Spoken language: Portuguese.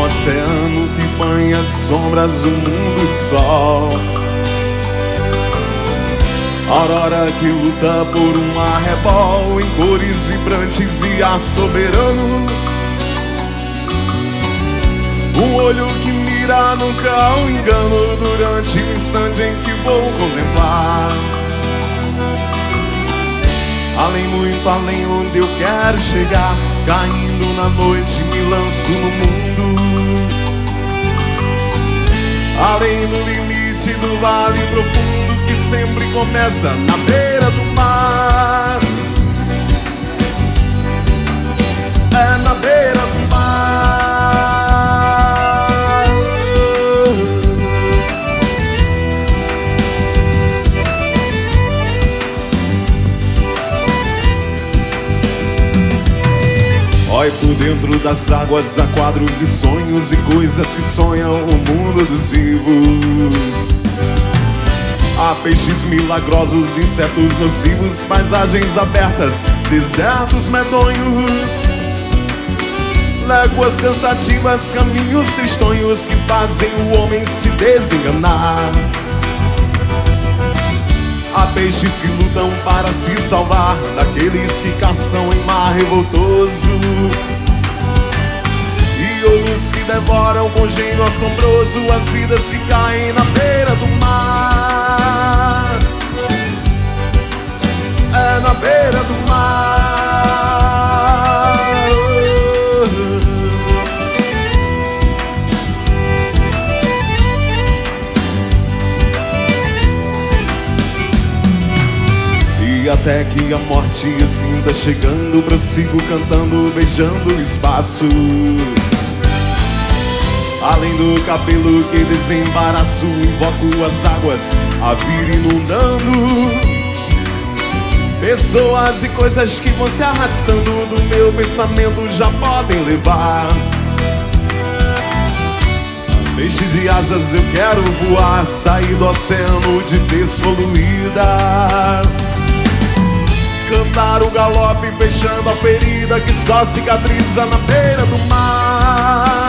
oceano que banha de sombras o mundo de sol. Aurora que luta por um arrebol em cores vibrantes e ar soberano. Um olho que mira nunca há um engano durante o instante em que vou contemplar. Além, muito além, onde eu quero chegar. Caindo na noite me lanço no mundo. Além do limite do vale profundo que sempre começa na beira do mar. É na beira do mar. Olha por dentro das águas, há quadros e sonhos e coisas que sonham o mundo dos vivos. Há peixes milagrosos, insetos nocivos, paisagens abertas, desertos medonhos, léguas cansativas, caminhos tristonhos que fazem o homem se desenganar. Há peixes que lutam para se salvar daqueles que caçam em mar revoltoso, e outros que devoram com gênio assombroso as vidas que caem na beira do mar. É na beira do mar. E até que a morte eu sinta chegando, prossigo cantando, beijando o espaço. Além do cabelo que desembaraço, invoco as águas a vir inundando. Pessoas e coisas que vão se arrastando do meu pensamento já podem levar. Peixe de asas eu quero voar, sair do oceano de despoluída. Cantar o galope fechando a ferida que só cicatriza na beira do mar.